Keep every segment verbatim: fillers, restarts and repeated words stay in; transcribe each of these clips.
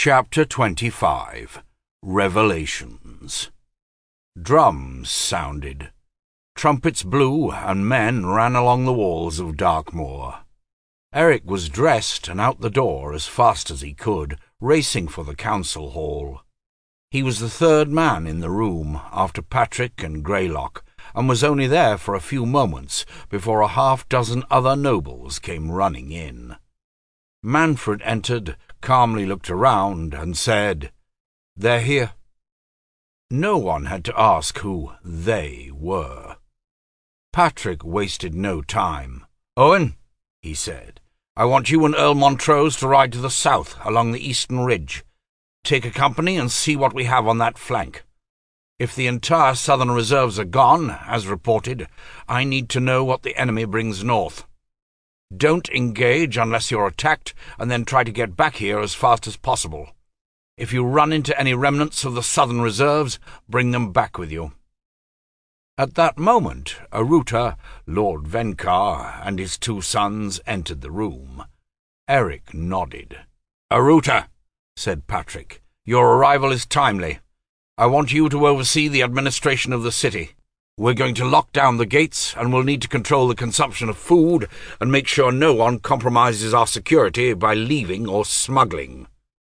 Chapter twenty-five. Revelations. Drums sounded. Trumpets blew, and men ran along the walls of Darkmoor. Eric was dressed and out the door as fast as he could, racing for the council hall. He was the third man in the room, after Patrick and Greylock, and was only there for a few moments before a half-dozen other nobles came running in. Manfred entered, calmly looked around, and said, "They're here." No one had to ask who they were. Patrick wasted no time. "Owen," he said, "I want you and Earl Montrose to ride to the south along the eastern ridge. Take a company and see what we have on that flank. If the entire southern reserves are gone, as reported, I need to know what the enemy brings north. Don't engage unless you're attacked, and then try to get back here as fast as possible. If you run into any remnants of the southern reserves, bring them back with you." At that moment, Aruta, Lord Vencar, and his two sons entered the room. Eric nodded. "Aruta," said Patrick, "your arrival is timely. I want you to oversee the administration of the city. We're going to lock down the gates, and we'll need to control the consumption of food and make sure no one compromises our security by leaving or smuggling."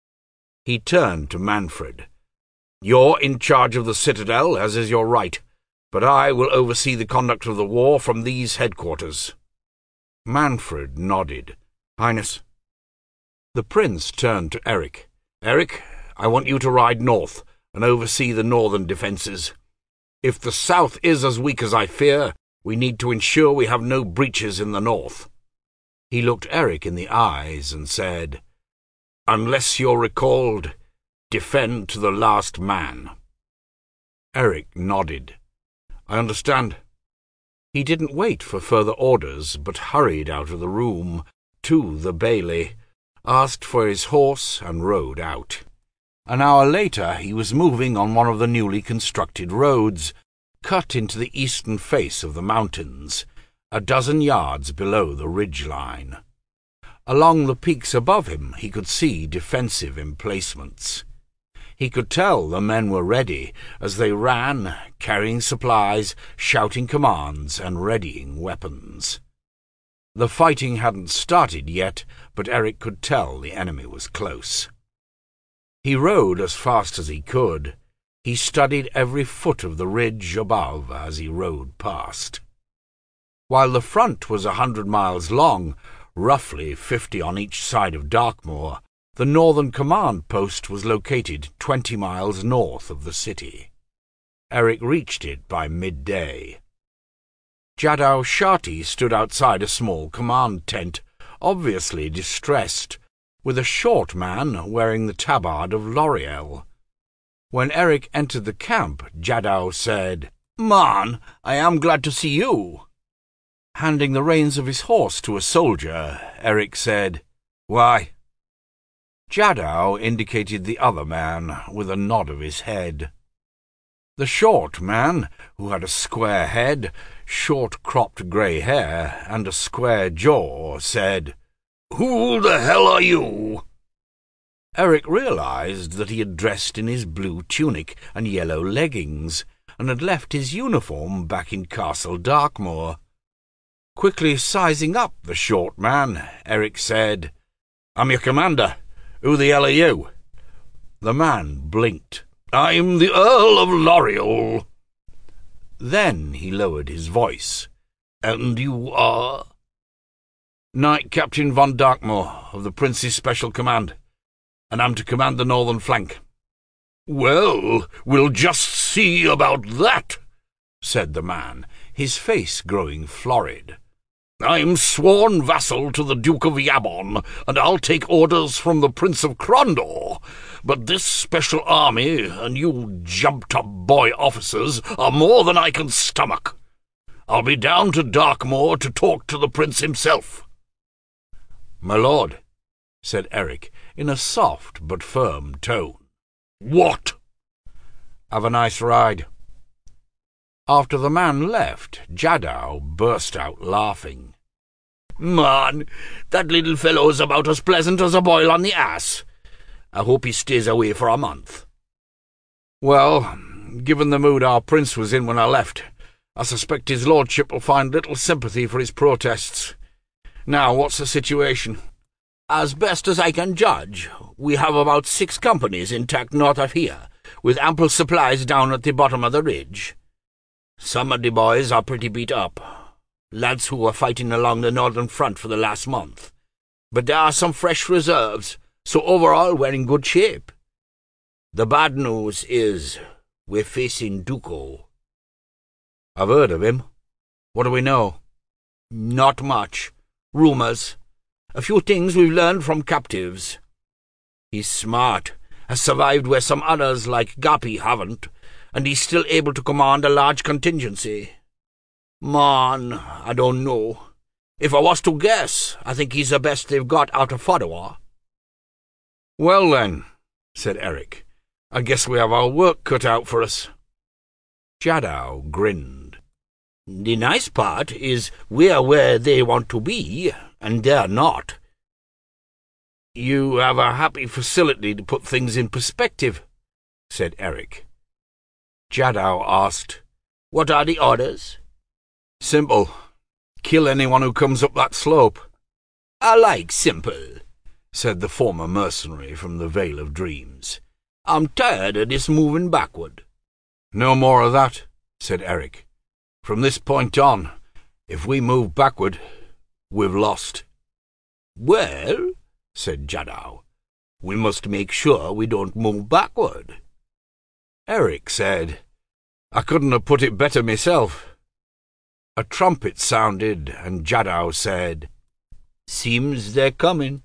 He turned to Manfred. "You're in charge of the citadel, as is your right, but I will oversee the conduct of the war from these headquarters." Manfred nodded. "Highness." The prince turned to Eric. "Eric, I want you to ride north and oversee the northern defences. If the south is as weak as I fear, we need to ensure we have no breaches in the north." He looked Eric in the eyes and said, "Unless you're recalled, defend to the last man." Eric nodded. "I understand." He didn't wait for further orders, but hurried out of the room, to the bailey, asked for his horse, and rode out. An hour later he was moving on one of the newly constructed roads, cut into the eastern face of the mountains, a dozen yards below the ridge-line. Along the peaks above him he could see defensive emplacements. He could tell the men were ready as they ran, carrying supplies, shouting commands, and readying weapons. The fighting hadn't started yet, but Eric could tell the enemy was close. He rode as fast as he could. He studied every foot of the ridge above as he rode past. While the front was a hundred miles long, roughly fifty on each side of Darkmoor, the northern command post was located twenty miles north of the city. Eric reached it by midday. Jadau Shati stood outside a small command tent, obviously distressed, with a short man wearing the tabard of L'Oreal. When Eric entered the camp, Jadau said, "Man, I am glad to see you." Handing the reins of his horse to a soldier, Eric said, "Why?" Jadau indicated the other man with a nod of his head. The short man, who had a square head, short-cropped grey hair, and a square jaw, said, "Who the hell are you?" Eric realized that he had dressed in his blue tunic and yellow leggings, and had left his uniform back in Castle Darkmoor. Quickly sizing up the short man, Eric said, "I'm your commander. Who the hell are you?" The man blinked. "I'm the Earl of L'Oreal." Then he lowered his voice. "And you are—" "Knight Captain von Darkmoor of the Prince's Special Command, and I'm to command the northern flank." "Well, we'll just see about that," said the man, his face growing florid. "I'm sworn vassal to the Duke of Yabon, and I'll take orders from the Prince of Crondor, but this special army and you jumped-up boy officers are more than I can stomach. I'll be down to Darkmoor to talk to the Prince himself." "My lord," said Eric, in a soft but firm tone. "What?" "Have a nice ride." After the man left, Jadau burst out laughing. "Man, that little fellow's about as pleasant as a boil on the ass. I hope he stays away for a month." "Well, given the mood our prince was in when I left, I suspect his lordship will find little sympathy for his protests. Now, what's the situation?" "As best as I can judge, we have about six companies intact north of here, with ample supplies down at the bottom of the ridge. Some of the boys are pretty beat up, lads who were fighting along the northern front for the last month. But there are some fresh reserves, so overall we're in good shape. The bad news is we're facing Duco." "I've heard of him. What do we know?" "Not much. Rumours. A few things we've learned from captives. He's smart, has survived where some others like Gapi haven't, and he's still able to command a large contingency. Man, I don't know. If I was to guess, I think he's the best they've got out of Fadwa." "Well then," said Eric, "I guess we have our work cut out for us." Jadao grinned. "The nice part is we're where they want to be, and they're not." "You have a happy facility to put things in perspective," said Eric. Jadao asked, "What are the orders?" "Simple. Kill anyone who comes up that slope." "I like simple," said the former mercenary from the Vale of Dreams. "I'm tired of this moving backward." "No more of that," said Eric. "From this point on, if we move backward, we've lost." "Well," said Jadao, "we must make sure we don't move backward." Eric said, "I couldn't have put it better myself." A trumpet sounded, and Jadao said, "Seems they're coming."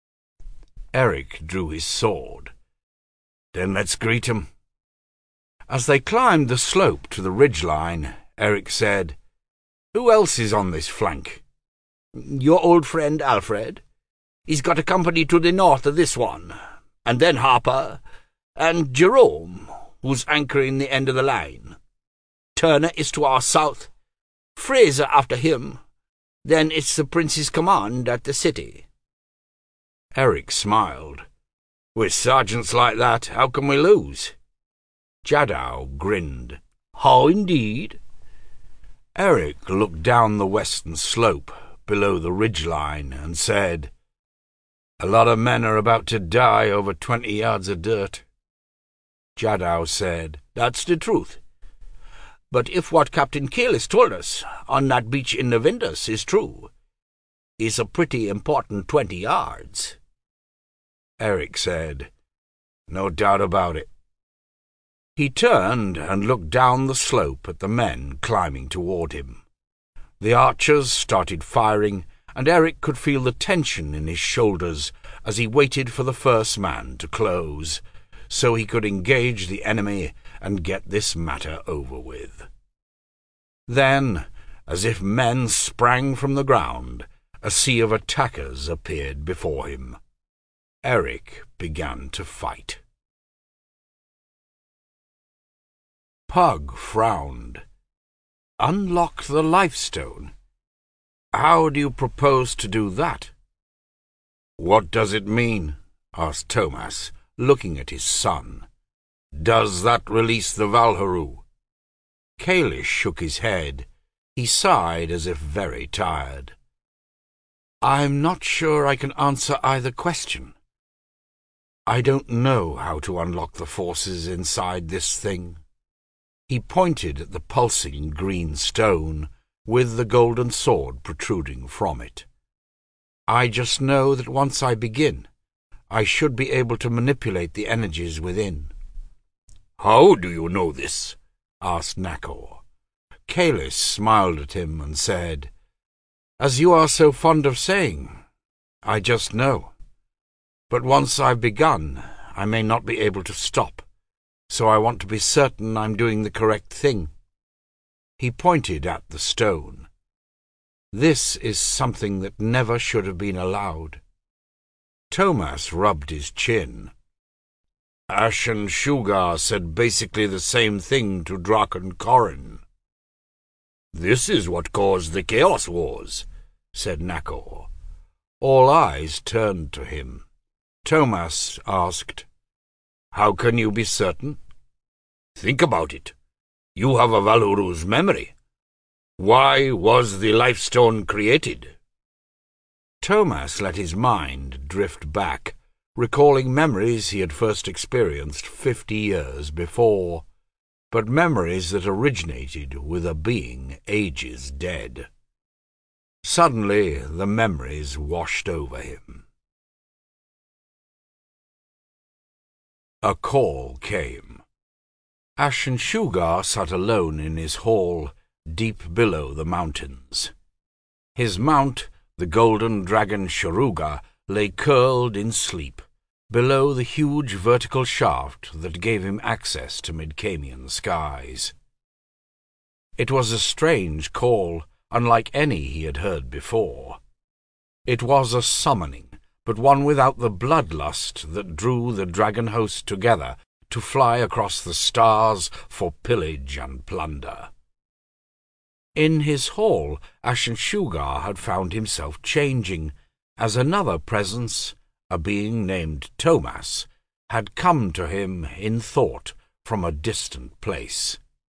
Eric drew his sword. "Then let's greet 'em." As they climbed the slope to the ridgeline, Eric said, "Who else is on this flank?" "Your old friend Alfred. He's got a company to the north of this one, and then Harper, and Jerome, who's anchoring the end of the line. Turner is to our south, Fraser after him, then it's the Prince's command at the city." Eric smiled. "With sergeants like that, how can we lose?" Jadao grinned. "How indeed?" Eric looked down the western slope, below the ridgeline, and said, "A lot of men are about to die over twenty yards of dirt." Jadao said, "That's the truth. But if what Captain Kalis told us on that beach in Navindus is true, it's a pretty important twenty yards." Eric said, "No doubt about it." He turned and looked down the slope at the men climbing toward him. The archers started firing, and Eric could feel the tension in his shoulders as he waited for the first man to close, so he could engage the enemy and get this matter over with. Then, as if men sprang from the ground, a sea of attackers appeared before him. Eric began to fight. Pug frowned. "Unlock the Lifestone? How do you propose to do that?" "What does it mean?" asked Thomas, looking at his son. "Does that release the Valharu?" Kalish shook his head. He sighed as if very tired. "I'm not sure I can answer either question. I don't know how to unlock the forces inside this thing." He pointed at the pulsing green stone, with the golden sword protruding from it. "I just know that once I begin, I should be able to manipulate the energies within." "How do you know this?" asked Nakor. Kalis smiled at him and said, "As you are so fond of saying, I just know. But once I've begun, I may not be able to stop, so I want to be certain I'm doing the correct thing." He pointed at the stone. "This is something that never should have been allowed." Thomas rubbed his chin. "Ashen Shugar said basically the same thing to Draken Korin." "This is what caused the Chaos Wars," said Nakor. All eyes turned to him. Tomas asked, "How can you be certain?" "Think about it. You have a Valhuru's memory. Why was the Lifestone created?" Tomas let his mind drift back, recalling memories he had first experienced fifty years before, but memories that originated with a being ages dead. Suddenly the memories washed over him. A call came. Ashen Shugar sat alone in his hall, deep below the mountains. His mount, the golden dragon Sharuga, lay curled in sleep, below the huge vertical shaft that gave him access to Midcamian skies. It was a strange call, unlike any he had heard before. It was a summoning, but one without the bloodlust that drew the dragon host together to fly across the stars for pillage and plunder. In his hall, Ashen Shugar had found himself changing, as another presence, a being named Tomas, had come to him in thought from a distant place.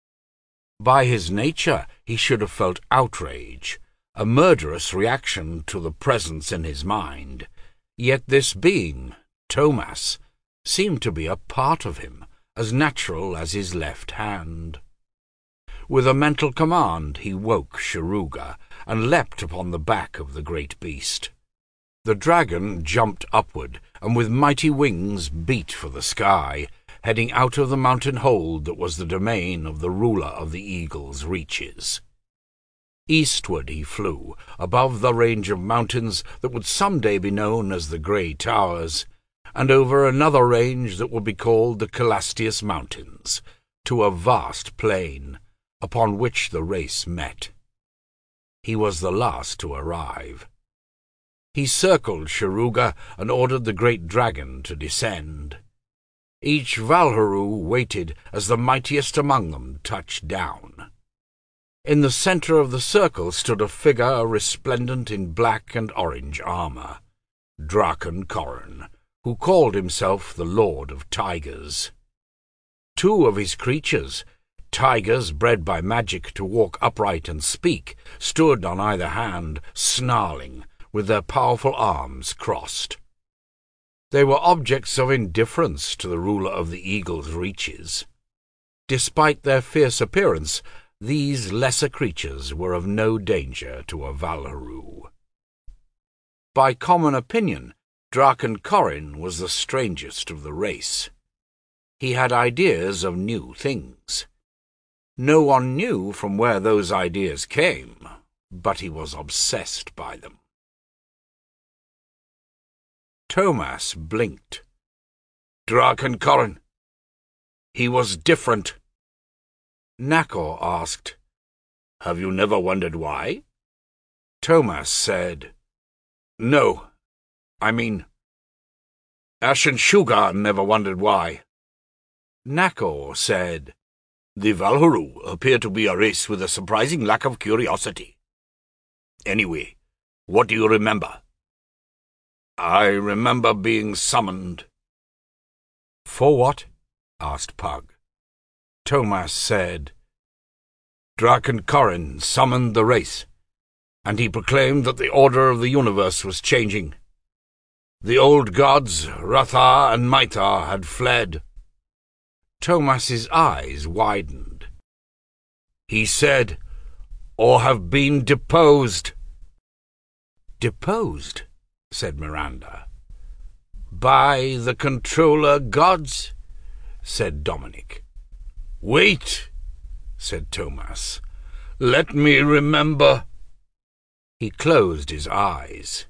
By his nature he should have felt outrage, a murderous reaction to the presence in his mind, yet this being, Tomas, seemed to be a part of him, as natural as his left hand. With a mental command he woke Sharuga and leapt upon the back of the great beast. The dragon jumped upward, and with mighty wings beat for the sky, heading out of the mountain hold that was the domain of the ruler of the eagle's reaches. Eastward he flew, above the range of mountains that would some day be known as the Grey Towers, and over another range that would be called the Calastius Mountains, to a vast plain, upon which the race met. He was the last to arrive. He circled Sharuga and ordered the great dragon to descend. Each Valhuru waited as the mightiest among them touched down. In the centre of the circle stood a figure resplendent in black and orange armour, Draken Korin, who called himself the Lord of Tigers. Two of his creatures, tigers bred by magic to walk upright and speak, stood on either hand, snarling, with their powerful arms crossed. They were objects of indifference to the ruler of the eagle's reaches. Despite their fierce appearance, these lesser creatures were of no danger to a Valhuru. By common opinion, Draken Korin was the strangest of the race. He had ideas of new things. No one knew from where those ideas came, but he was obsessed by them. Tomas blinked. Draken Korin. He was different. Nakor asked, "Have you never wondered why?" Tomas said, "No. I mean, Ashen Shugar never wondered why." Nakor said, "The Valhuru appear to be a race with a surprising lack of curiosity. Anyway, what do you remember?" "I remember being summoned." "For what?" asked Pug. Tomas said, "Draken Korin summoned the race, and he proclaimed that the order of the universe was changing. The old gods, Rathar and Maitar, had fled." Tomas's eyes widened. "He said, or have been deposed." "Deposed?" said Miranda. "By the controller gods?" said Dominic. "Wait," said Tomas. "Let me remember." He closed his eyes.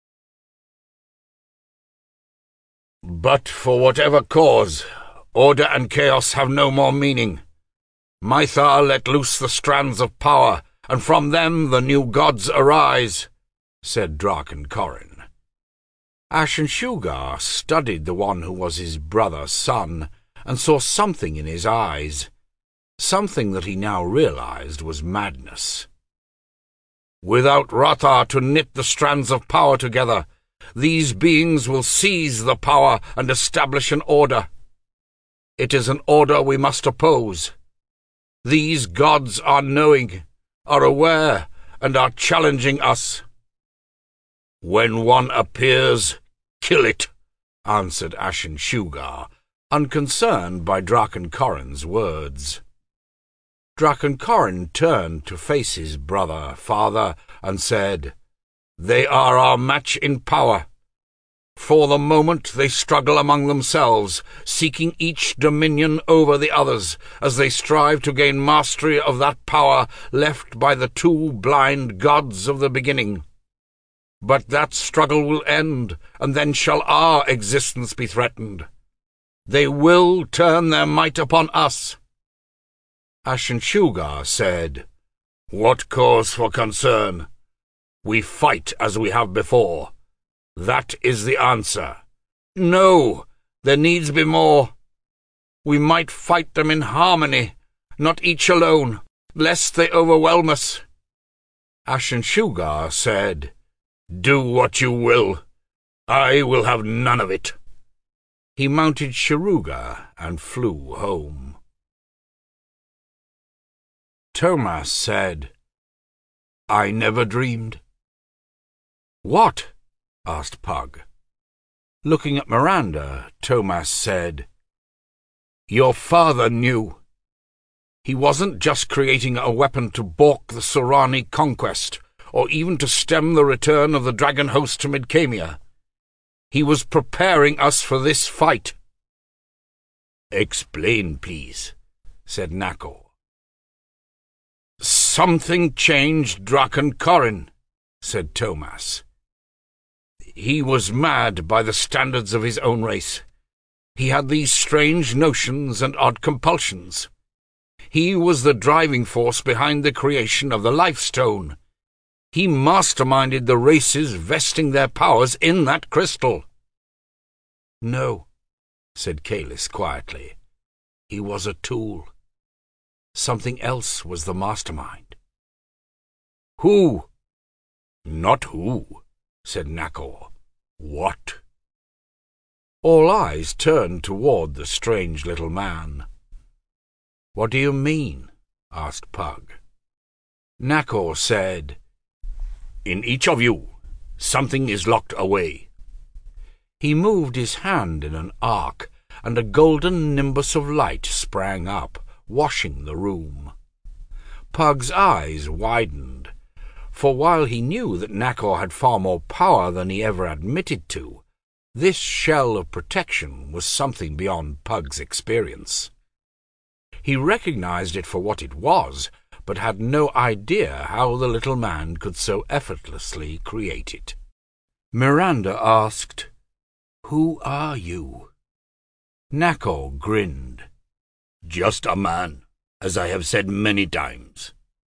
"But for whatever cause, order and chaos have no more meaning. Maitar let loose the strands of power, and from them the new gods arise," said Draken Korin. Ashen Shugar studied the one who was his brother's son, and saw something in his eyes, something that he now realized was madness. "Without Rathar to knit the strands of power together, These beings will seize the power and establish an order. It is an order we must oppose. These gods are knowing, are aware, and are challenging us. When one appears, kill it, answered Ashen Shugar, unconcerned by Draken Korin's words. Draken Korin turned to face his brother, father, and said, "They are our match in power. For the moment they struggle among themselves, seeking each dominion over the others, as they strive to gain mastery of that power left by the two blind gods of the beginning. But that struggle will end, and then shall our existence be threatened. They will turn their might upon us." Ashen Shugar said, "What cause for concern? We fight as we have before. That is the answer." "No, there needs be more. We might fight them in harmony, not each alone, lest they overwhelm us." Ashen Shugar said, "Do what you will. I will have none of it." He mounted Sharuga and flew home. Tomas said, "I never dreamed." "What?" asked Pug. Looking at Miranda, Tomas said, "Your father knew. He wasn't just creating a weapon to balk the Sorani conquest, or even to stem the return of the dragon host to Midcamia. He was preparing us for this fight." "Explain, please," said Nakor. "Something changed Draken Korin," said Tomas. "He was mad by the standards of his own race. He had these strange notions and odd compulsions. He was the driving force behind the creation of the Life Stone. He masterminded the races vesting their powers in that crystal." "No," said Kalis quietly. "He was a tool. Something else was the mastermind." "Who?" "Not who," said Nakor. "What?" All eyes turned toward the strange little man. "What do you mean?" asked Pug. Nakor said, "In each of you, something is locked away." He moved his hand in an arc, and a golden nimbus of light sprang up, washing the room. Pug's eyes widened, for while he knew that Nakor had far more power than he ever admitted to, this shell of protection was something beyond Pug's experience. He recognized it for what it was, but had no idea how the little man could so effortlessly create it. Miranda asked, "Who are you?" Nakor grinned. "Just a man, as I have said many times."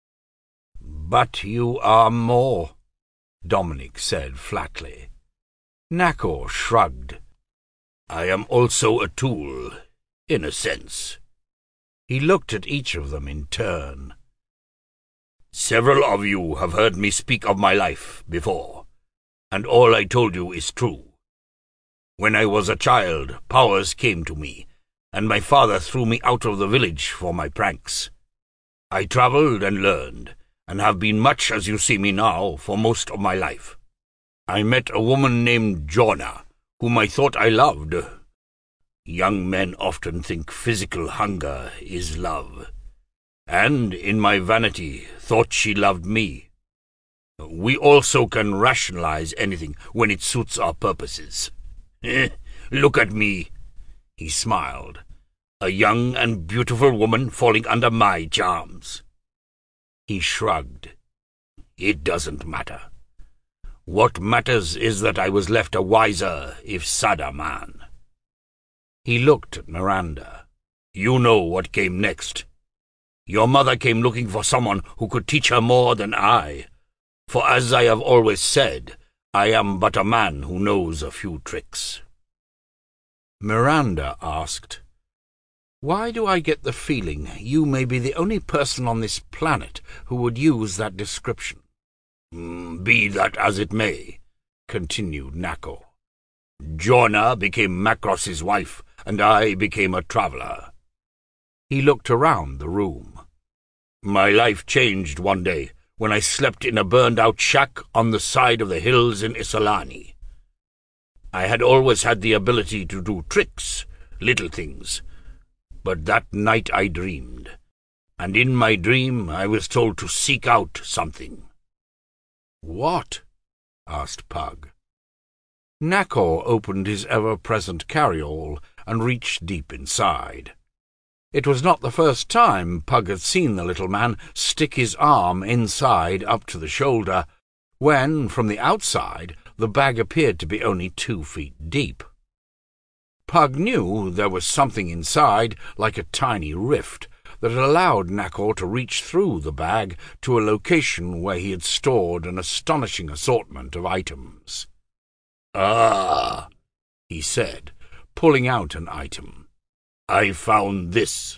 "But you are more," Dominic said flatly. Nakor shrugged. "I am also a tool, in a sense." He looked at each of them in turn. "Several of you have heard me speak of my life before, and all I told you is true. When I was a child, powers came to me, and my father threw me out of the village for my pranks. I travelled and learned, and have been much as you see me now for most of my life. I met a woman named Jorna, whom I thought I loved. Young men often think physical hunger is love, and, in my vanity, thought she loved me. We also can rationalize anything when it suits our purposes. Look at me," he smiled, "a young and beautiful woman falling under my charms." He shrugged. "It doesn't matter. What matters is that I was left a wiser, if sadder man." He looked at Miranda. "You know what came next. Your mother came looking for someone who could teach her more than I, for as I have always said, I am but a man who knows a few tricks." Miranda asked, "Why do I get the feeling you may be the only person on this planet who would use that description?" Mm, "Be that as it may, continued Nako. Jonah became Macross's wife, and I became a traveller. He looked around the room. My life changed one day when I slept in a burned-out shack on the side of the hills in Isolani. I had always had the ability to do tricks, little things, but that night I dreamed, and in my dream I was told to seek out something. What? asked Pug. Nako opened his ever-present carryall and reached deep inside. It was not the first time Pug had seen the little man stick his arm inside up to the shoulder, when, from the outside, the bag appeared to be only two feet deep. Pug knew there was something inside, like a tiny rift, that allowed Nako to reach through the bag to a location where he had stored an astonishing assortment of items. "Ah," he said, pulling out an item. "I found this."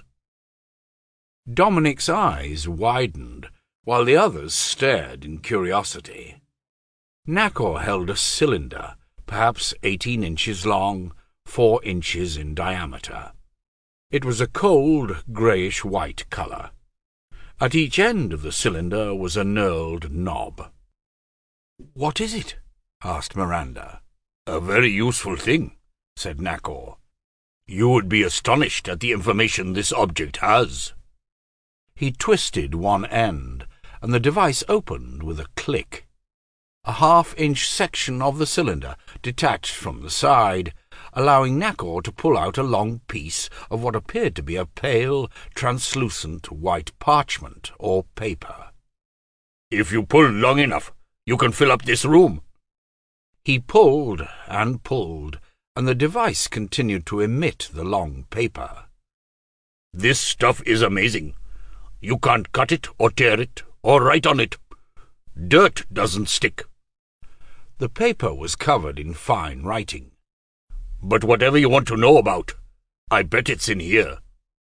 Dominic's eyes widened, while the others stared in curiosity. Nako held a cylinder, perhaps eighteen inches long, four inches in diameter. It was a cold, greyish-white colour. At each end of the cylinder was a knurled knob. "What is it?" asked Miranda. "A very useful thing," said Nako. "You would be astonished at the information this object has." He twisted one end, and the device opened with a click. A half-inch section of the cylinder detached from the side, allowing Nako to pull out a long piece of what appeared to be a pale, translucent white parchment or paper. "If you pull long enough, you can fill up this room." He pulled and pulled, and the device continued to emit the long paper. "This stuff is amazing. You can't cut it or tear it or write on it. Dirt doesn't stick." The paper was covered in fine writing. "But whatever you want to know about, I bet it's in here."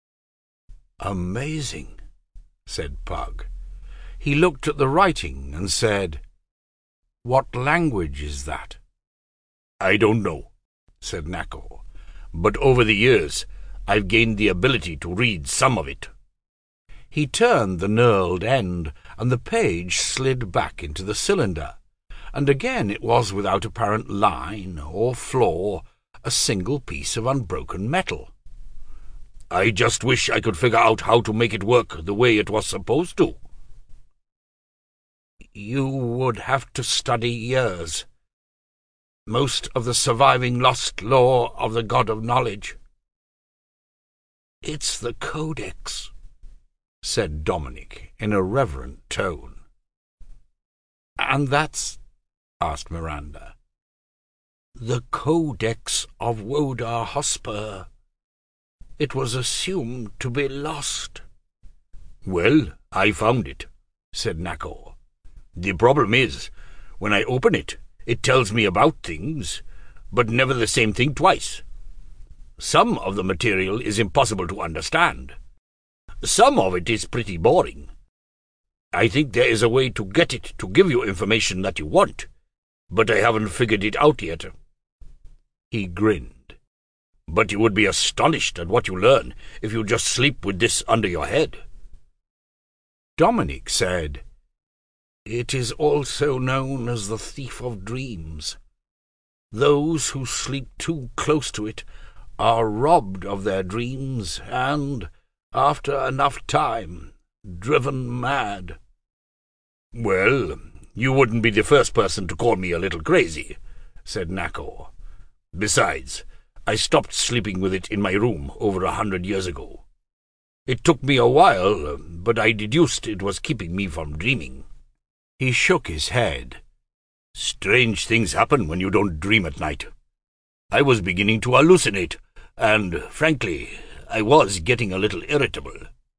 "Amazing," said Pug. He looked at the writing and said, "What language is that?" "I don't know," said Nako, "but over the years I've gained the ability to read some of it." He turned the knurled end, and the page slid back into the cylinder, and again it was without apparent line or flaw, a single piece of unbroken metal. "I just wish I could figure out how to make it work the way it was supposed to." "You would have to study years. Most of the surviving lost lore of the God of Knowledge." "It's the Codex," said Dominic in a reverent tone. "And that's—" asked Miranda. "The Codex of Wodar Hosper. It was assumed to be lost." "Well, I found it," said Nako. "The problem is, when I open it, it tells me about things, but never the same thing twice. Some of the material is impossible to understand. Some of it is pretty boring. I think there is a way to get it to give you information that you want, but I haven't figured it out yet." He grinned. "But you would be astonished at what you learn if you just sleep with this under your head." Dominic said, "It is also known as the Thief of Dreams. Those who sleep too close to it are robbed of their dreams and, after enough time, driven mad." "Well, you wouldn't be the first person to call me a little crazy," said Nako. "Besides, I stopped sleeping with it in my room over a hundred years ago. It took me a while, but I deduced it was keeping me from dreaming." He shook his head. "Strange things happen when you don't dream at night. I was beginning to hallucinate, and, frankly, I was getting a little irritable."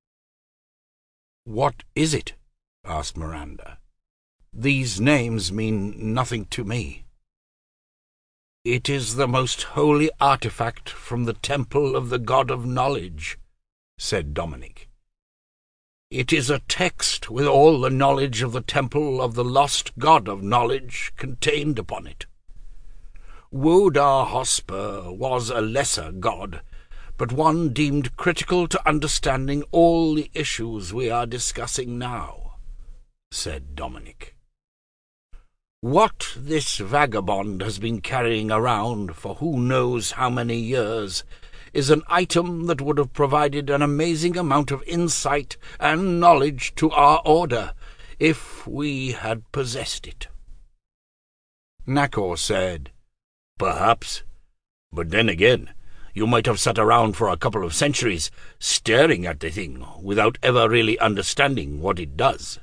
"What is it?" asked Miranda. "These names mean nothing to me." "It is the most holy artifact from the Temple of the God of Knowledge," said Dominic. "It is a text with all the knowledge of the Temple of the Lost God of Knowledge contained upon it." Wodar Hosper was a lesser god, but one deemed critical to understanding all the issues we are discussing now," said Dominic. "What this vagabond has been carrying around for who knows how many years is an item that would have provided an amazing amount of insight and knowledge to our order if we had possessed it." Nakor said, "Perhaps, but then again, you might have sat around for a couple of centuries staring at the thing without ever really understanding what it does."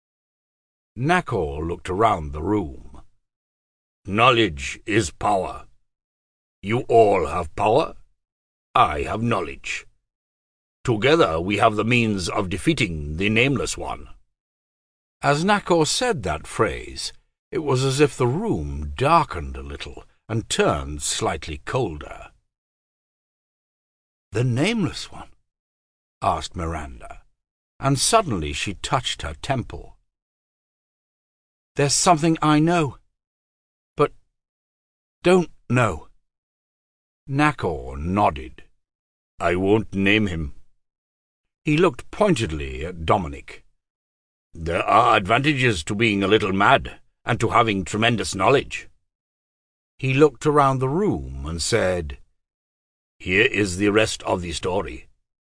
Nakor looked around the room. "Knowledge is power. You all have power. I have knowledge. Together we have the means of defeating the Nameless One." As Nakor said that phrase, it was as if the room darkened a little and turned slightly colder. "The Nameless One?" asked Miranda, and suddenly she touched her temple. "There's something I know, but don't know." Nakor nodded. "I won't name him." He looked pointedly at Dominic. "There are advantages to being a little mad, and to having tremendous knowledge." He looked around the room and said, "Here is the rest of the story.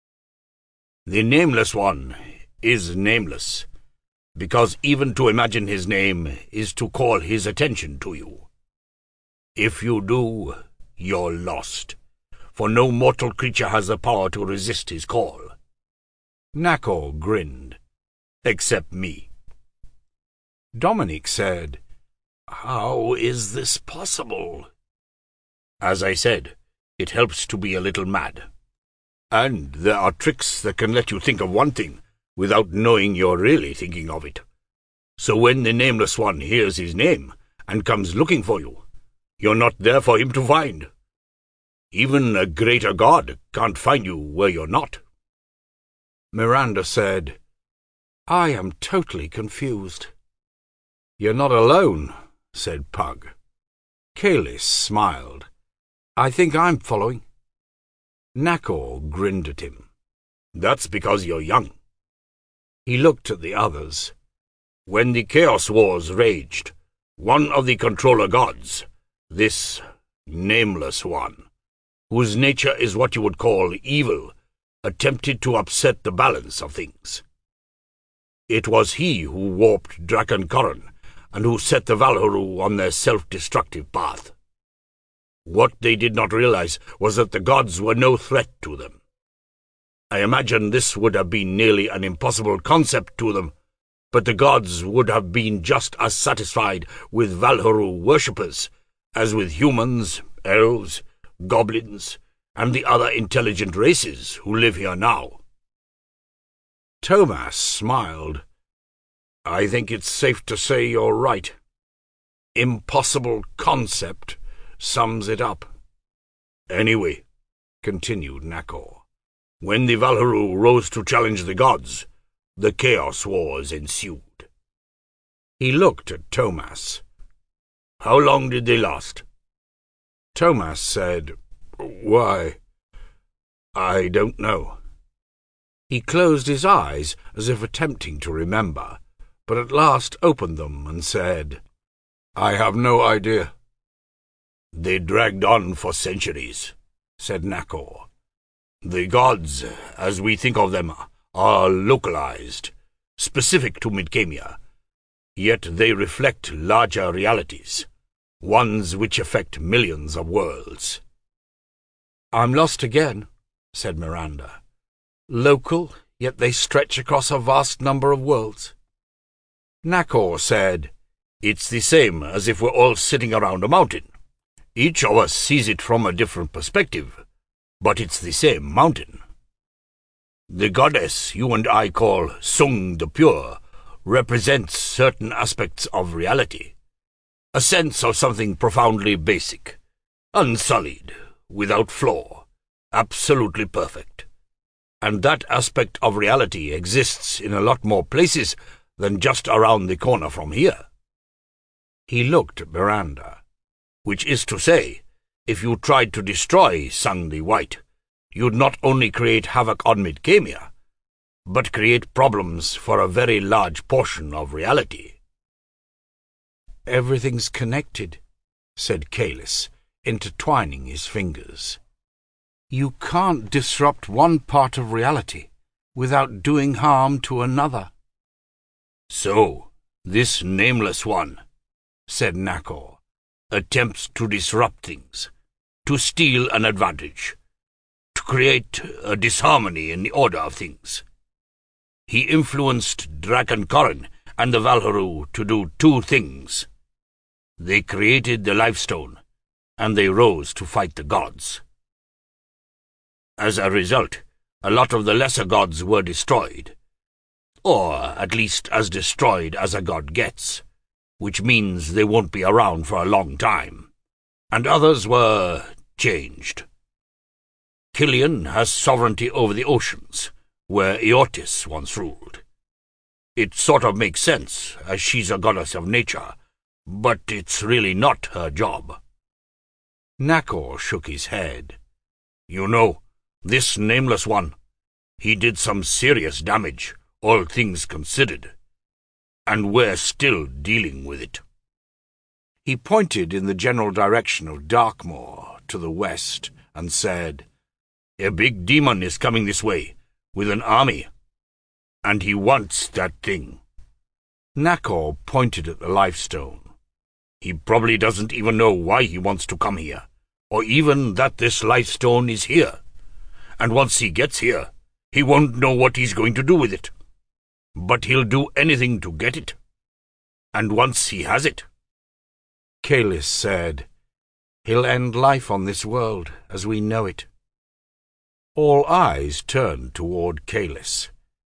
The Nameless One is nameless, because even to imagine his name is to call his attention to you. If you do, you're lost, for no mortal creature has the power to resist his call." Nakor grinned. "Except me." Dominic said, "How is this possible?" "As I said, it helps to be a little mad. And there are tricks that can let you think of one thing without knowing you're really thinking of it. So when the Nameless One hears his name and comes looking for you, you're not there for him to find. Even a greater god can't find you where you're not." Miranda said, "I am totally confused." "You're not alone," said Pug. Kalis smiled. "I think I'm following." Nakor grinned at him. "That's because you're young." He looked at the others. "When the Chaos Wars raged, one of the controller gods, this Nameless One, whose nature is what you would call evil, attempted to upset the balance of things. It was he who warped Draken Korran and who set the Valhuru on their self-destructive path. What they did not realize was that the gods were no threat to them. I imagine this would have been nearly an impossible concept to them, but the gods would have been just as satisfied with Valhuru worshippers as with humans, elves, goblins, and the other intelligent races who live here now." Tomas smiled. "I think it's safe to say you're right. Impossible concept sums it up." "Anyway," continued Nakor, "when the Valhuru rose to challenge the gods, the Chaos Wars ensued." He looked at Tomas. "How long did they last?" Tomas said, "Why, I don't know." He closed his eyes as if attempting to remember, but at last opened them and said, "I have no idea." "They dragged on for centuries," said Nakor. "The gods, as we think of them, are localized, specific to Midkemia, yet they reflect larger realities, ones which affect millions of worlds." "I'm lost again," said Miranda. "Local, yet they stretch across a vast number of worlds." Nakor said, "It's the same as if we're all sitting around a mountain. Each of us sees it from a different perspective, but it's the same mountain. The goddess you and I call Sung the Pure represents certain aspects of reality, a sense of something profoundly basic, unsullied, without flaw, absolutely perfect. And that aspect of reality exists in a lot more places than just around the corner from here." He looked at Miranda. Which is to say, if you tried to destroy Sung the White, you'd not only create havoc on Midgamia, but create problems for a very large portion of reality. Everything's connected, said Kalis, intertwining his fingers. You can't disrupt one part of reality without doing harm to another. So, this Nameless One, said Nakor, attempts to disrupt things, to steal an advantage, to create a disharmony in the order of things. He influenced Draken Korrin and the Valharu to do two things. They created the Lifestone, and they rose to fight the gods. As a result, a lot of the lesser gods were destroyed, or at least as destroyed as a god gets, which means they won't be around for a long time, and others were changed. Killian has sovereignty over the oceans, where Eotis once ruled. It sort of makes sense, as she's a goddess of nature, but it's really not her job. Nakor shook his head. You know, this Nameless One, he did some serious damage, all things considered, and we're still dealing with it. He pointed in the general direction of Darkmoor, to the west, and said, A big demon is coming this way, with an army, and he wants that thing. Nakor pointed at the Lifestone. He probably doesn't even know why he wants to come here, or even that this Lifestone is here. And once he gets here, he won't know what he's going to do with it. But he'll do anything to get it. And once he has it... Kalis said, He'll end life on this world as we know it. All eyes turned toward Kalis.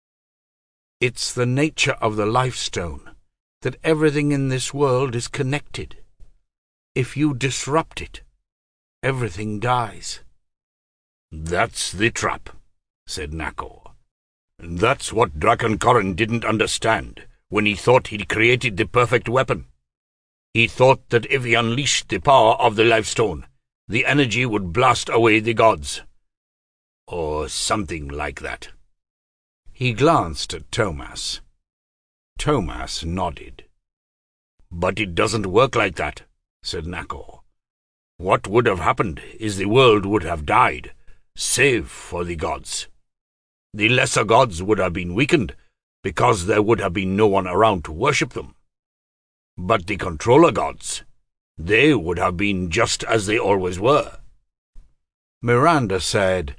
It's the nature of the Lifestone that everything in this world is connected. If you disrupt it, everything dies. That's the trap, said Nakor. That's what Draken Korrin didn't understand when he thought he'd created the perfect weapon. He thought that if he unleashed the power of the Lifestone, the energy would blast away the gods. Or something like that. He glanced at Tomas. Tomas nodded. But it doesn't work like that, said Nakor. What would have happened is the world would have died, save for the gods. The lesser gods would have been weakened, because there would have been no one around to worship them. But the controller gods, they would have been just as they always were. Miranda said,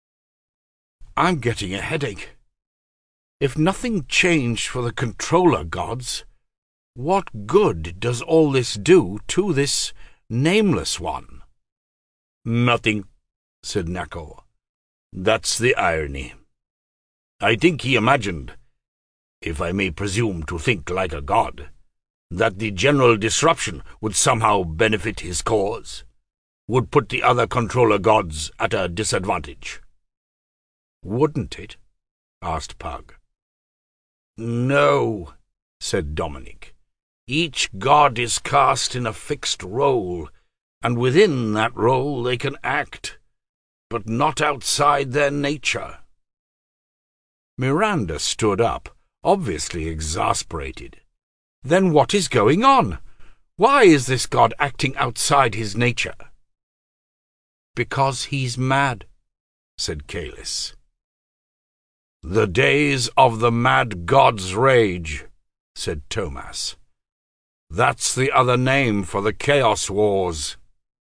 I'm getting a headache. If nothing changed for the controller gods, what good does all this do to this Nameless One? Nothing, said Nakor. That's the irony. I think he imagined, if I may presume to think like a god, that the general disruption would somehow benefit his cause, would put the other controller gods at a disadvantage. Wouldn't it? Asked Pug. No, said Dominic. Each god is cast in a fixed role, and within that role they can act, but not outside their nature. Miranda stood up, obviously exasperated. Then what is going on? Why is this god acting outside his nature? Because he's mad, said Kalis. The days of the mad god's rage, said Tomas. That's the other name for the Chaos Wars.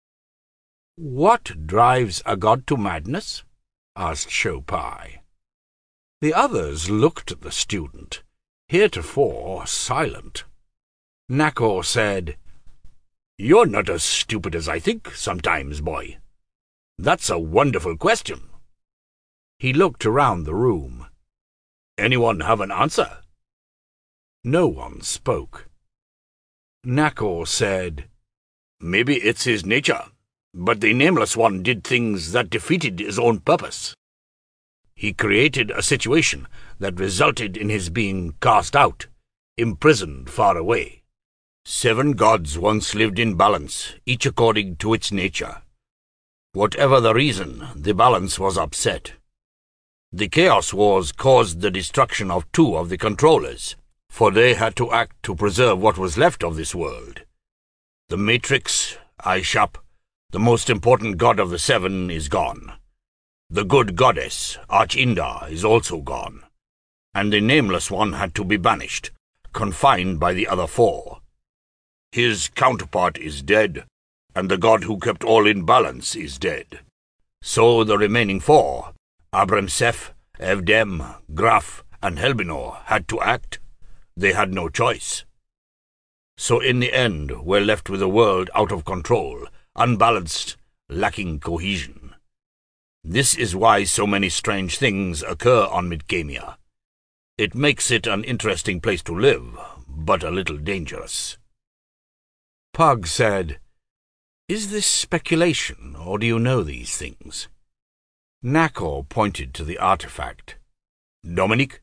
What drives a god to madness? Asked Shopai. The others looked at the student, heretofore silent. Nakor said, You're not as stupid as I think sometimes, boy. That's a wonderful question. He looked around the room. Anyone have an answer? No one spoke. Nakor said, Maybe it's his nature, but the Nameless One did things that defeated his own purpose. He created a situation that resulted in his being cast out, imprisoned far away. Seven gods once lived in balance, each according to its nature. Whatever the reason, the balance was upset. The Chaos Wars caused the destruction of two of the controllers, for they had to act to preserve what was left of this world. The Matrix, Aishap, the most important god of the seven, is gone. The good goddess, Archinda, is also gone, and the Nameless One had to be banished, confined by the other four. His counterpart is dead, and the god who kept all in balance is dead. So the remaining four, Abramsef, Evdem, Graf, and Helbinor, had to act. They had no choice. So in the end, we're left with a world out of control, unbalanced, lacking cohesion. This is why so many strange things occur on Midgamia. It makes it an interesting place to live, but a little dangerous. Pug said, "Is this speculation, or do you know these things?" Nakor pointed to the artifact. Dominic?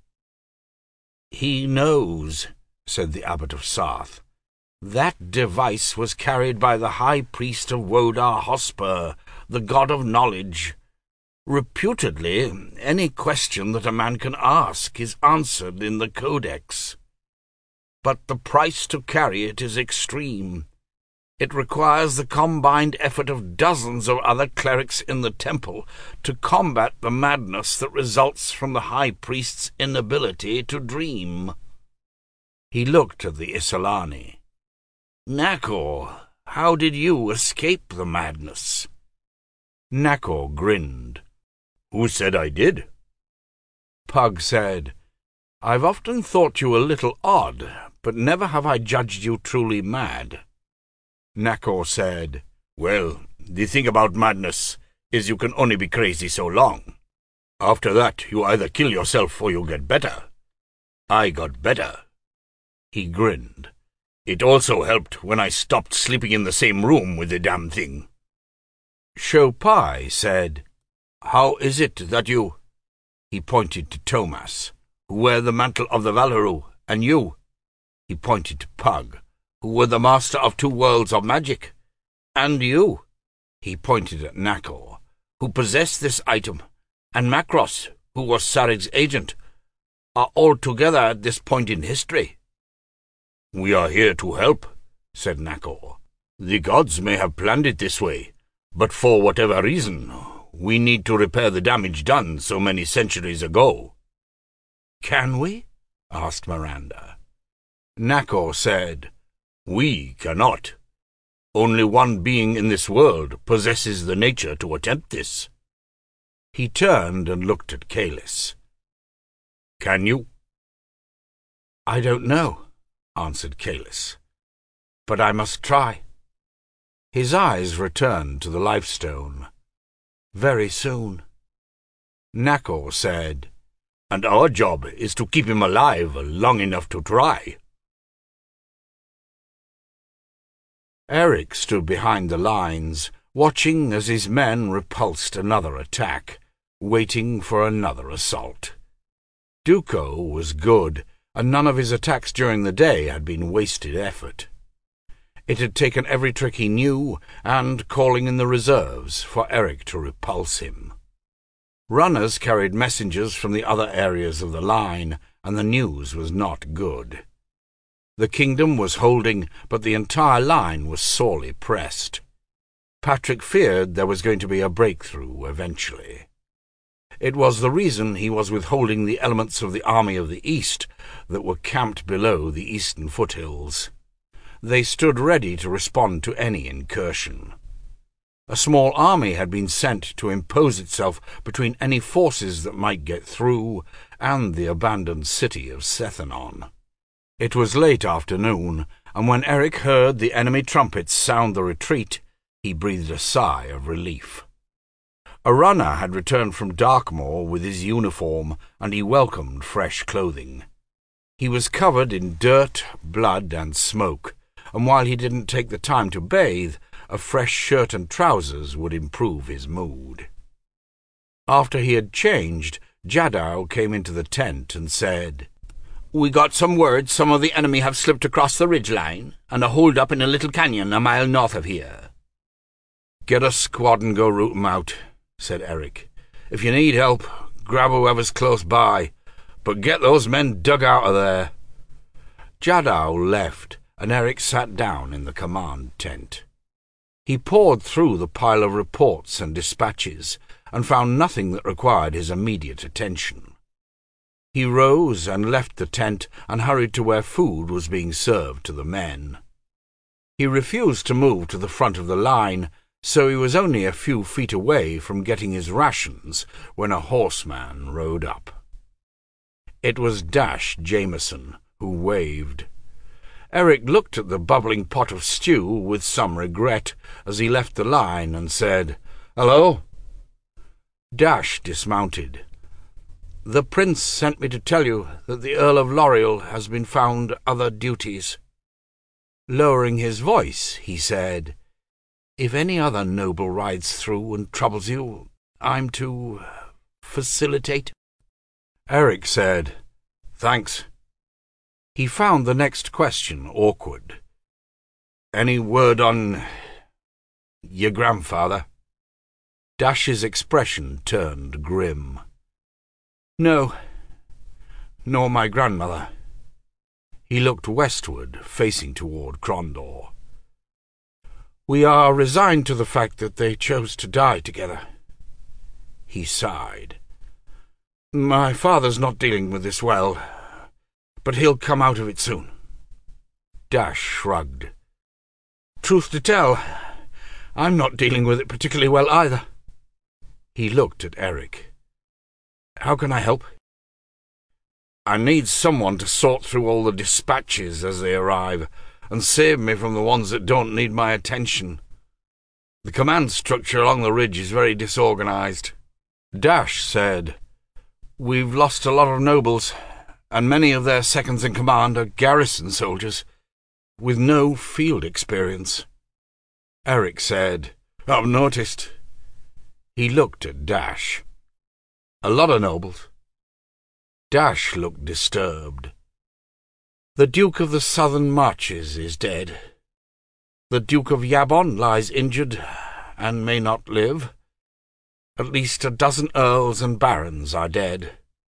"He knows," said the Abbot of Sarth. "That device was carried by the High Priest of Wodar Hosper, the god of knowledge. Reputedly, any question that a man can ask is answered in the Codex. But the price to carry it is extreme. It requires the combined effort of dozens of other clerics in the temple to combat the madness that results from the High Priest's inability to dream." He looked at the Isolani. "Nakor, how did you escape the madness?" Nakor grinned. "Who said I did?" Pug said, "I've often thought you a little odd, but never have I judged you truly mad." Nakor said, "Well, the thing about madness is you can only be crazy so long. After that, you either kill yourself or you get better. I got better." He grinned. "It also helped when I stopped sleeping in the same room with the damn thing." Shopai said, "How is it that you—" He pointed to Tomas, "who wear the mantle of the Valeru, and you," he pointed to Pug, "who were the master of two worlds of magic, and you," he pointed at Nakor, "who possess this item, and Macross, who was Sarig's agent, are all together at this point in history." "We are here to help," said Nakor. "The gods may have planned it this way, but for whatever reason, we need to repair the damage done so many centuries ago." "Can we?" asked Miranda. Nakor said, "We cannot. Only one being in this world possesses the nature to attempt this." He turned and looked at Kalis. "Can you?" "I don't know," answered Kalis, "but I must try." His eyes returned to the Lifestone. "Very soon." Nakor said, "And our job is to keep him alive long enough to try." Eric stood behind the lines, watching as his men repulsed another attack, waiting for another assault. Duco was good, and none of his attacks during the day had been wasted effort. It had taken every trick he knew, and calling in the reserves, for Eric to repulse him. Runners carried messengers from the other areas of the line, and the news was not good. The kingdom was holding, but the entire line was sorely pressed. Patrick feared there was going to be a breakthrough eventually. It was the reason he was withholding the elements of the Army of the East that were camped below the eastern foothills. They stood ready to respond to any incursion. A small army had been sent to impose itself between any forces that might get through and the abandoned city of Sethenon. It was late afternoon, and when Eric heard the enemy trumpets sound the retreat, he breathed a sigh of relief. A runner had returned from Darkmoor with his uniform, and he welcomed fresh clothing. He was covered in dirt, blood, and smoke, and while he didn't take the time to bathe, a fresh shirt and trousers would improve his mood. After he had changed, Jadao came into the tent and said, We got some word some of the enemy have slipped across the ridge line and are holed up in a little canyon a mile north of here." "Get a squad and go root 'em out," said Eric. "If you need help, grab whoever's close by, but get those men dug out of there." Jadao left, and Eric sat down in the command tent. He pored through the pile of reports and dispatches, and found nothing that required his immediate attention. He rose and left the tent and hurried to where food was being served to the men. He refused to move to the front of the line, so he was only a few feet away from getting his rations when a horseman rode up. It was Dash Jameson, who waved. Eric looked at the bubbling pot of stew with some regret as he left the line and said, "Hello?" Dash dismounted. "The Prince sent me to tell you that the Earl of L'Oriel has been found other duties." Lowering his voice, he said, "If any other noble rides through and troubles you, I'm to facilitate." Eric said, "Thanks." He found the next question awkward. "Any word on your grandfather?" Dash's expression turned grim. "No, nor my grandmother." He looked westward, facing toward Crondor. "We are resigned to the fact that they chose to die together." He sighed. "My father's not dealing with this well, but he'll come out of it soon." Dash shrugged. "Truth to tell, I'm not dealing with it particularly well either." He looked at Eric. "How can I help?" "I need someone to sort through all the dispatches as they arrive, and save me from the ones that don't need my attention. The command structure along the ridge is very disorganized." Dash said, "We've lost a lot of nobles, and many of their seconds-in-command are garrison soldiers, with no field experience." Eric said, "I've noticed." He looked at Dash. "A lot of nobles." Dash looked disturbed. "The Duke of the Southern Marches is dead. The Duke of Yabon lies injured and may not live. At least a dozen earls and barons are dead.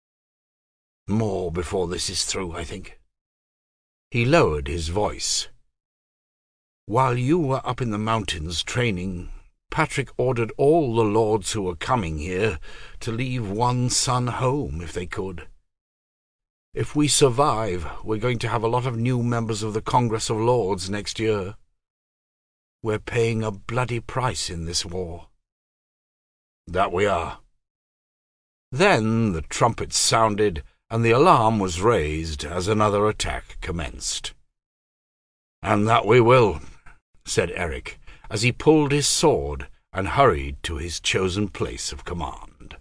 More before this is through, I think." He lowered his voice. "While you were up in the mountains training, Patrick ordered all the lords who were coming here to leave one son home if they could. If we survive, we're going to have a lot of new members of the Congress of Lords next year. We're paying a bloody price in this war." "That we are." Then the trumpets sounded, and the alarm was raised as another attack commenced. "And that we will," said Eric, as he pulled his sword and hurried to his chosen place of command.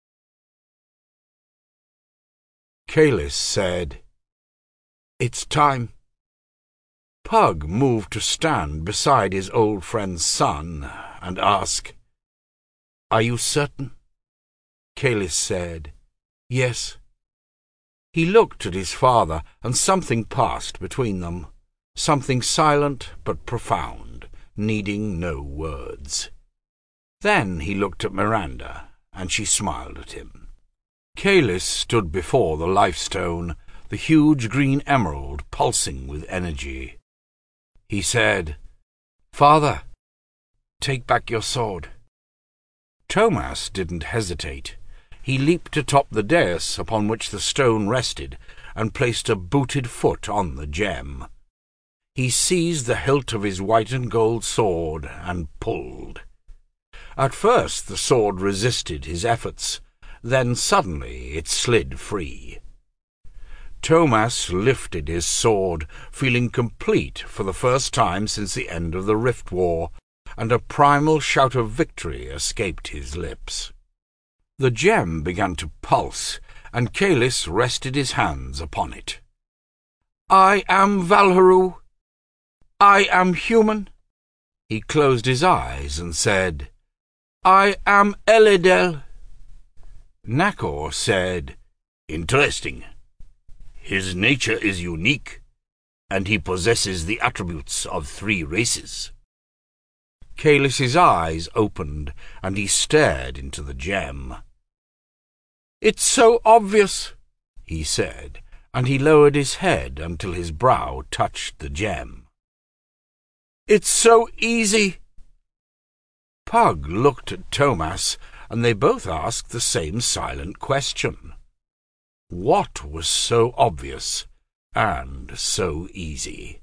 Kalis said, "It's time." Pug moved to stand beside his old friend's son and ask, "Are you certain?" Kalis said, "Yes." He looked at his father, and something passed between them, something silent but profound, needing no words. Then he looked at Miranda, and she smiled at him. Kalis stood before the Lifestone, the huge green emerald pulsing with energy. He said, "Father, take back your sword." Tomas didn't hesitate. He leaped atop the dais upon which the stone rested and placed a booted foot on the gem. He seized the hilt of his white and gold sword and pulled. At first the sword resisted his efforts, then suddenly it slid free. Tomas lifted his sword, feeling complete for the first time since the end of the Rift War, and a primal shout of victory escaped his lips. The gem began to pulse, and Kalis rested his hands upon it. "I am Valharu. I am human." He closed his eyes and said, "I am Elidel." Nakor said, "Interesting." His nature is unique, and he possesses the attributes of three races." Kaelus's eyes opened, and he stared into the gem. "It's so obvious," he said, and he lowered his head until his brow touched the gem. "It's so easy." Pug looked at Tomas, and they both asked the same silent question. What was so obvious and so easy?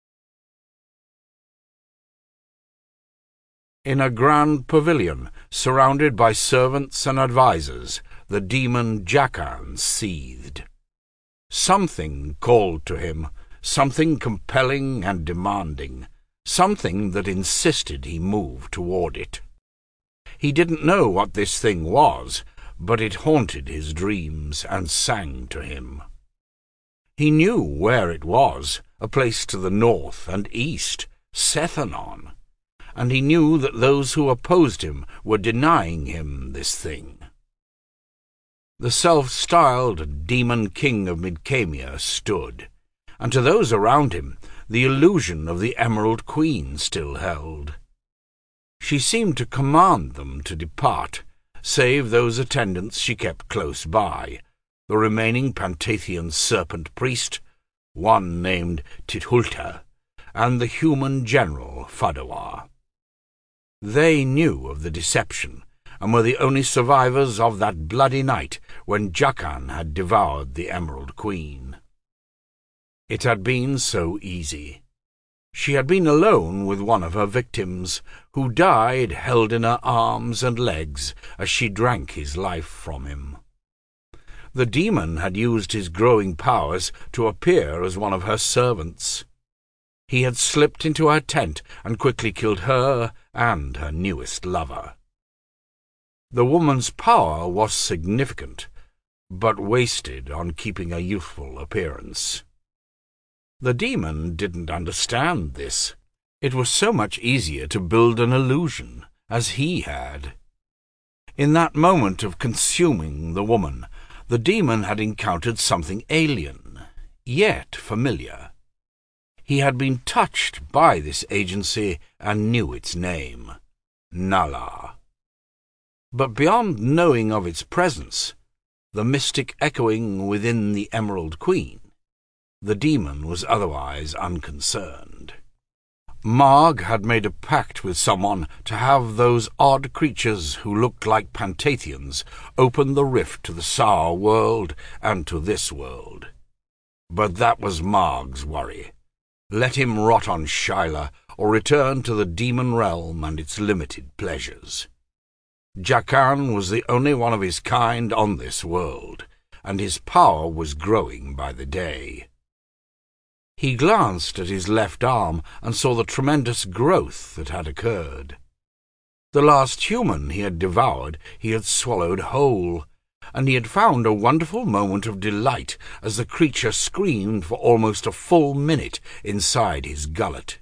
In a grand pavilion, surrounded by servants and advisers, the demon Jackan seethed. Something called to him, something compelling and demanding, something that insisted he move toward it. He didn't know what this thing was, but it haunted his dreams and sang to him. He knew where it was, a place to the north and east, Sethanon, and he knew that those who opposed him were denying him this thing. The self-styled demon king of Midkemia stood, and to those around him the illusion of the Emerald Queen still held. She seemed to command them to depart, save those attendants she kept close by, the remaining Pantathian serpent priest, one named Tithulta, and the human general Fadawar. They knew of the deception, and were the only survivors of that bloody night when Jackan had devoured the Emerald Queen. It had been so easy. She had been alone with one of her victims, who died held in her arms and legs as she drank his life from him. The demon had used his growing powers to appear as one of her servants. He had slipped into her tent and quickly killed her and her newest lover. The woman's power was significant, but wasted on keeping a youthful appearance. The demon didn't understand this. It was so much easier to build an illusion, as he had. In that moment of consuming the woman, the demon had encountered something alien, yet familiar. He had been touched by this agency and knew its name, Nala. But beyond knowing of its presence, the mystic echoing within the Emerald Queen, the demon was otherwise unconcerned. Marg had made a pact with someone to have those odd creatures who looked like Pantathians open the rift to the Sour world and to this world. But that was Marg's worry. Let him rot on Shyla, or return to the demon realm and its limited pleasures. Jackan was the only one of his kind on this world, and his power was growing by the day. He glanced at his left arm and saw the tremendous growth that had occurred. The last human he had devoured he had swallowed whole, and he had found a wonderful moment of delight as the creature screamed for almost a full minute inside his gullet.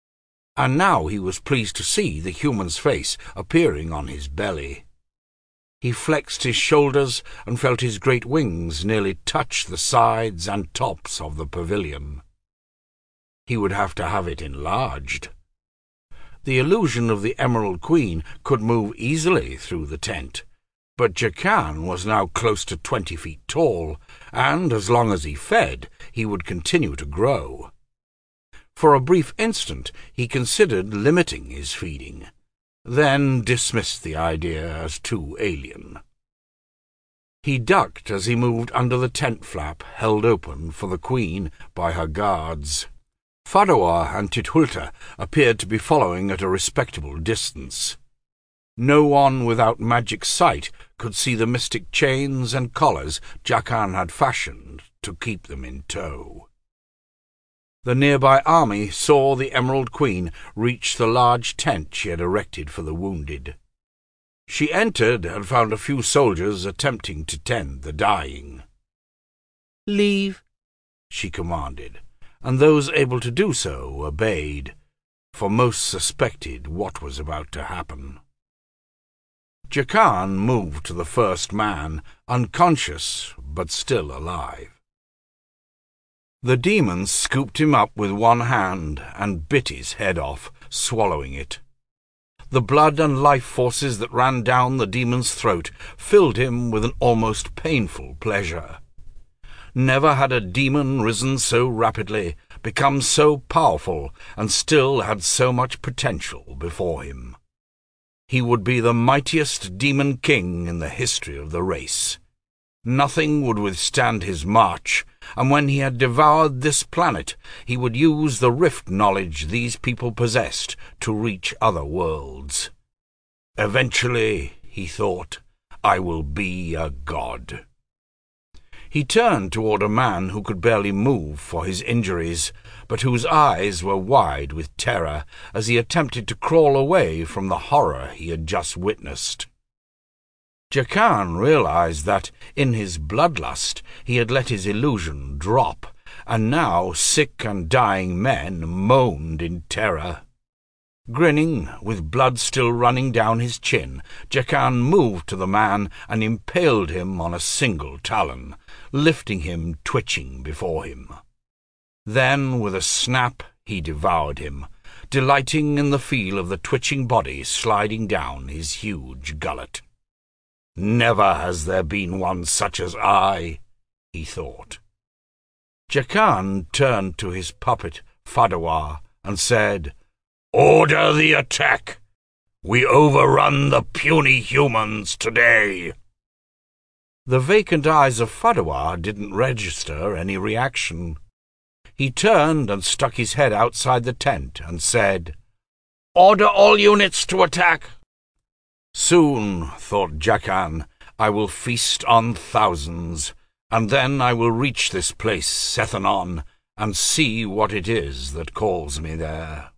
And now he was pleased to see the human's face appearing on his belly. He flexed his shoulders and felt his great wings nearly touch the sides and tops of the pavilion. He would have to have it enlarged. The illusion of the Emerald Queen could move easily through the tent, but Jackan was now close to twenty feet tall, and as long as he fed, he would continue to grow. For a brief instant he considered limiting his feeding, then dismissed the idea as too alien. He ducked as he moved under the tent flap held open for the Queen by her guards. Fadawar and Tithulta appeared to be following at a respectable distance. No one without magic sight could see the mystic chains and collars Jackan had fashioned to keep them in tow. The nearby army saw the Emerald Queen reach the large tent she had erected for the wounded. She entered and found a few soldiers attempting to tend the dying. "Leave," she commanded, and those able to do so obeyed, for most suspected what was about to happen. Jackan moved to the first man, unconscious but still alive. The demon scooped him up with one hand and bit his head off, swallowing it. The blood and life forces that ran down the demon's throat filled him with an almost painful pleasure. Never had a demon risen so rapidly, become so powerful, and still had so much potential before him. He would be the mightiest demon king in the history of the race. Nothing would withstand his march, and when he had devoured this planet, he would use the rift knowledge these people possessed to reach other worlds. Eventually, he thought, I will be a god. He turned toward a man who could barely move for his injuries, but whose eyes were wide with terror as he attempted to crawl away from the horror he had just witnessed. Jackan realized that, in his bloodlust, he had let his illusion drop, and now sick and dying men moaned in terror. Grinning, with blood still running down his chin, Jackan moved to the man and impaled him on a single talon, lifting him twitching before him. Then, with a snap, he devoured him, delighting in the feel of the twitching body sliding down his huge gullet. Never has there been one such as I, he thought. Jackan turned to his puppet, Fadawar, and said, Order the attack! We overrun the puny humans today! The vacant eyes of Fadawar didn't register any reaction. He turned and stuck his head outside the tent and said, Order all units to attack! Soon, thought Jackan, I will feast on thousands, and then I will reach this place, Sethanon, and see what it is that calls me there.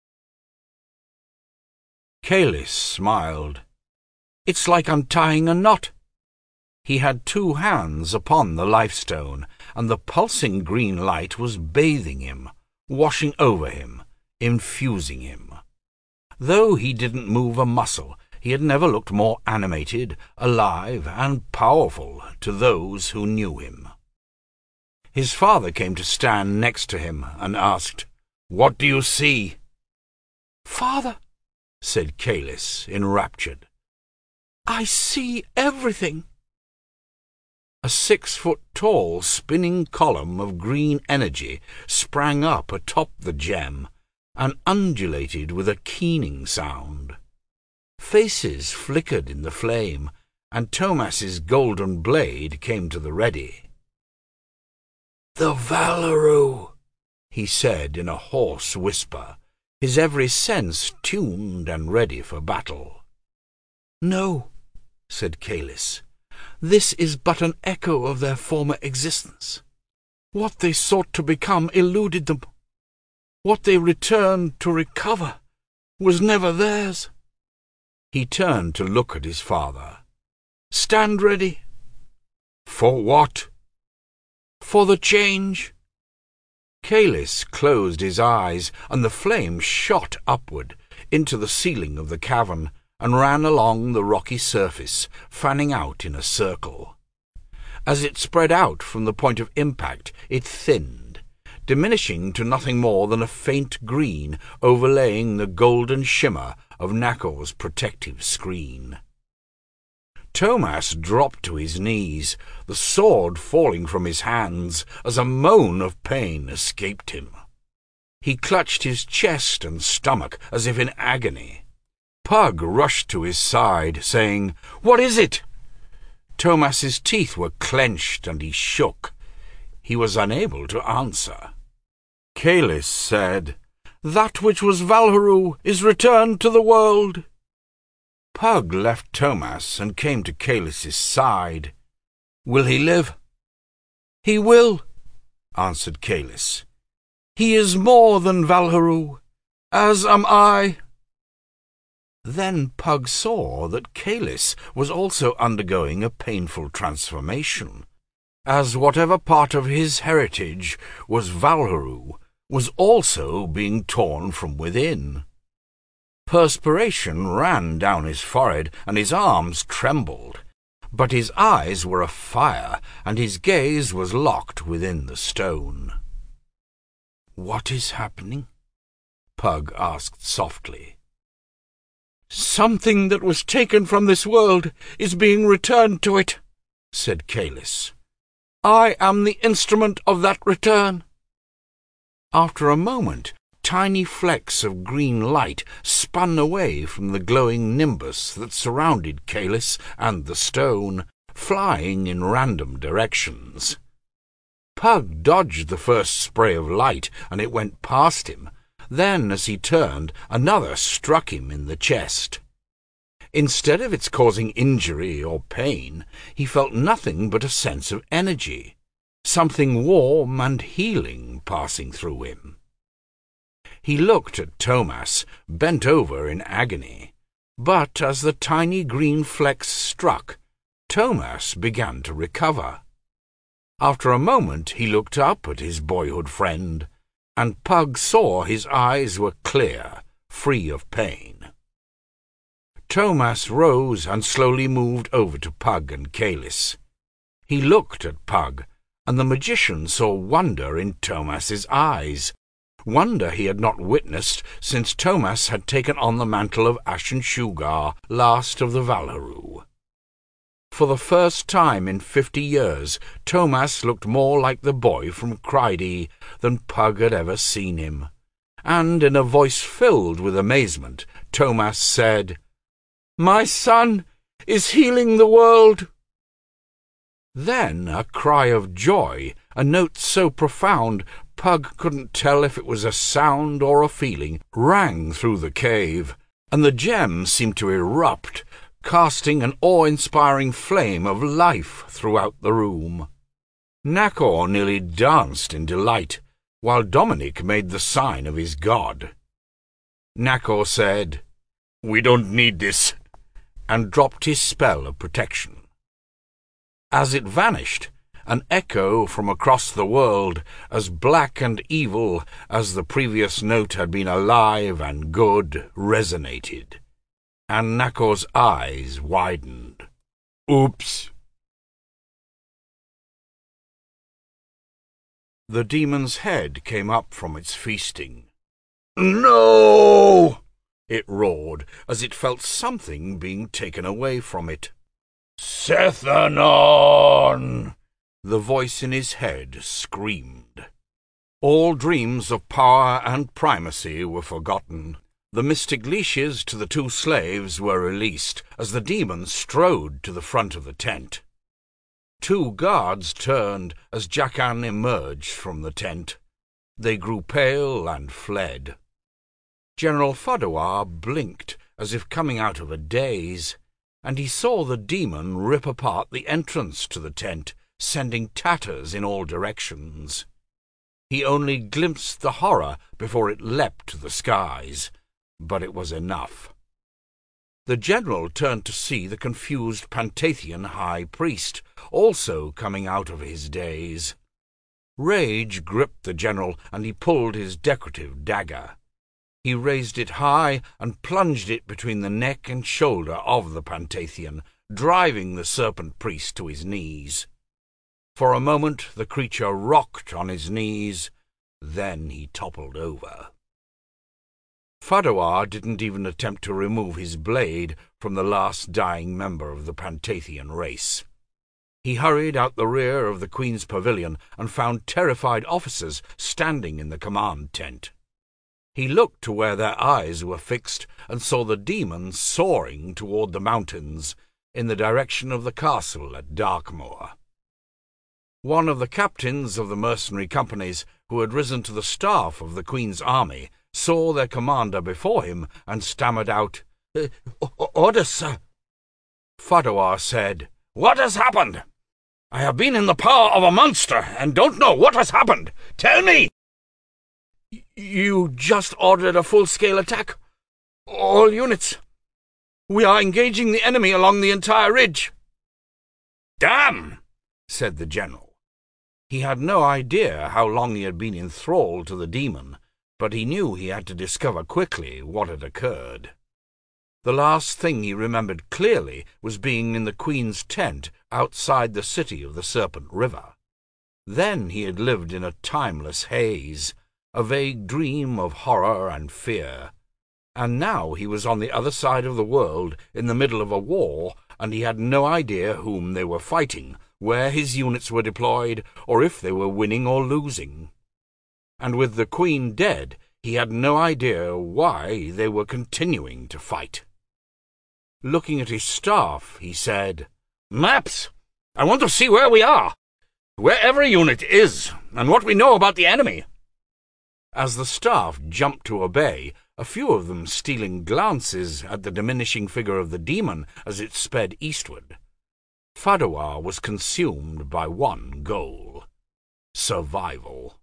Kalis smiled. It's like untying a knot. He had two hands upon the lifestone, and the pulsing green light was bathing him, washing over him, infusing him. Though he didn't move a muscle, he had never looked more animated, alive, and powerful to those who knew him. His father came to stand next to him and asked, What do you see? Father, said Kalis, enraptured, I see everything. A six-foot-tall spinning column of green energy sprang up atop the gem and undulated with a keening sound. Faces flickered in the flame, and Tomas's golden blade came to the ready. The Valharu, he said in a hoarse whisper, his every sense tuned and ready for battle. No, said Kalis, this is but an echo of their former existence. What they sought to become eluded them. What they returned to recover was never theirs. He turned to look at his father. Stand ready. For what? For the change. Kalis closed his eyes, and the flame shot upward into the ceiling of the cavern and ran along the rocky surface, fanning out in a circle. As it spread out from the point of impact, it thinned, diminishing to nothing more than a faint green overlaying the golden shimmer of Nakor's protective screen. Tomas dropped to his knees, the sword falling from his hands as a moan of pain escaped him. He clutched his chest and stomach as if in agony. Pug rushed to his side, saying, What is it? Tomas's teeth were clenched and he shook. He was unable to answer. Kalis said, That which was Valharu is returned to the world. Pug left Tomas and came to Kalis's side. Will he live? He will, answered Kalis. He is more than Valharu, as am I. Then Pug saw that Kalis was also undergoing a painful transformation, as whatever part of his heritage was Valharu was also being torn from within. Perspiration ran down his forehead, and his arms trembled, but his eyes were afire, and his gaze was locked within the stone. "What is happening?" Pug asked softly. "Something that was taken from this world is being returned to it," said Kalis. "I am the instrument of that return." After a moment, tiny flecks of green light spun away from the glowing nimbus that surrounded Kalis and the stone, flying in random directions. Pug dodged the first spray of light, and it went past him. Then, as he turned, another struck him in the chest. Instead of its causing injury or pain, he felt nothing but a sense of energy, something warm and healing passing through him. He looked at Tomas, bent over in agony, but as the tiny green flecks struck, Tomas began to recover. After a moment he looked up at his boyhood friend, and Pug saw his eyes were clear, free of pain. Tomas rose and slowly moved over to Pug and Kalis. He looked at Pug, and the magician saw wonder in Tomas's eyes, wonder he had not witnessed since Tomas had taken on the mantle of Ashen Shugar, last of the Valharu. For the first time in fifty years, Tomas looked more like the boy from Crydi than Pug had ever seen him, and in a voice filled with amazement, Tomas said, "My son is healing the world." Then a cry of joy, a note so profound Pug couldn't tell if it was a sound or a feeling, rang through the cave, and the gem seemed to erupt, casting an awe-inspiring flame of life throughout the room. Nakor nearly danced in delight, while Dominic made the sign of his god. Nakor said, "We don't need this," and dropped his spell of protection. As it vanished, an echo from across the world, as black and evil as the previous note had been alive and good, resonated, and Nakor's eyes widened. "Oops!" The demon's head came up from its feasting. "No!" it roared, as it felt something being taken away from it. "Sethanon!" the voice in his head screamed. All dreams of power and primacy were forgotten. The mystic leashes to the two slaves were released as the demon strode to the front of the tent. Two guards turned as Jackan emerged from the tent. They grew pale and fled. General Fadawar blinked as if coming out of a daze, and he saw the demon rip apart the entrance to the tent, sending tatters in all directions. He only glimpsed the horror before it leapt to the skies, but it was enough. The general turned to see the confused Pantathian high priest, also coming out of his daze. Rage gripped the general, and he pulled his decorative dagger. He raised it high and plunged it between the neck and shoulder of the Pantathian, driving the serpent priest to his knees. For a moment the creature rocked on his knees, then he toppled over. Fadawar didn't even attempt to remove his blade from the last dying member of the Pantathian race. He hurried out the rear of the Queen's pavilion and found terrified officers standing in the command tent. He looked to where their eyes were fixed and saw the demon soaring toward the mountains in the direction of the castle at Darkmoor. One of the captains of the mercenary companies who had risen to the staff of the Queen's army saw their commander before him and stammered out, "Orders, sir." Fadawar said, "What has happened? I have been in the power of a monster and don't know what has happened. Tell me!" "You just ordered a full-scale attack. All units. We are engaging the enemy along the entire ridge." "Damn!" said the general. He had no idea how long he had been enthralled to the demon, but he knew he had to discover quickly what had occurred. The last thing he remembered clearly was being in the Queen's tent outside the city of the Serpent River. Then he had lived in a timeless haze, a vague dream of horror and fear. And now he was on the other side of the world, in the middle of a war, and he had no idea whom they were fighting, where his units were deployed, or if they were winning or losing. And with the Queen dead, he had no idea why they were continuing to fight. Looking at his staff, he said, "Maps! I want to see where we are, where every unit is, and what we know about the enemy." As the staff jumped to obey, a few of them stealing glances at the diminishing figure of the demon as it sped eastward, Fadawar was consumed by one goal: survival.